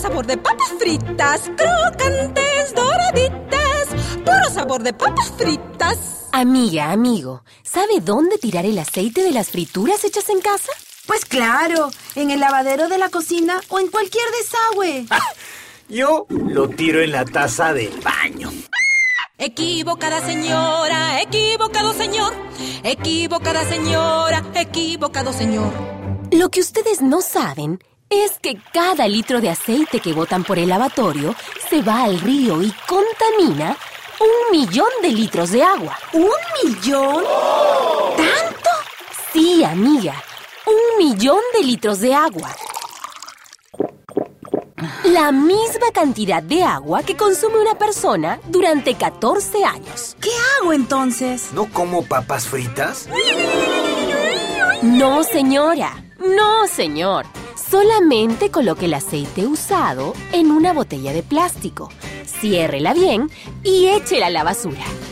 sabor de papas fritas, crocantes, doraditas. Puro sabor de papas fritas. Amiga, amigo, ¿sabe dónde tirar el aceite de las frituras hechas en casa? Pues claro, en el lavadero de la cocina o en cualquier desagüe. Yo lo tiro en la taza del baño. Equivocada señora, equivocado señor. Equivocada señora, equivocado señor. Lo que ustedes no saben es que cada litro de aceite que botan por el lavatorio se va al río y contamina 1.000.000 de litros de agua. ¿1.000.000? ¿Tanto? Sí, amiga, 1.000.000 de litros de agua. La misma cantidad de agua que consume una persona durante 14 años. ¿Qué hago entonces? ¿No como papas fritas? No, señora. No, señor. Solamente coloque el aceite usado en una botella de plástico. Ciérrela bien y échela a la basura.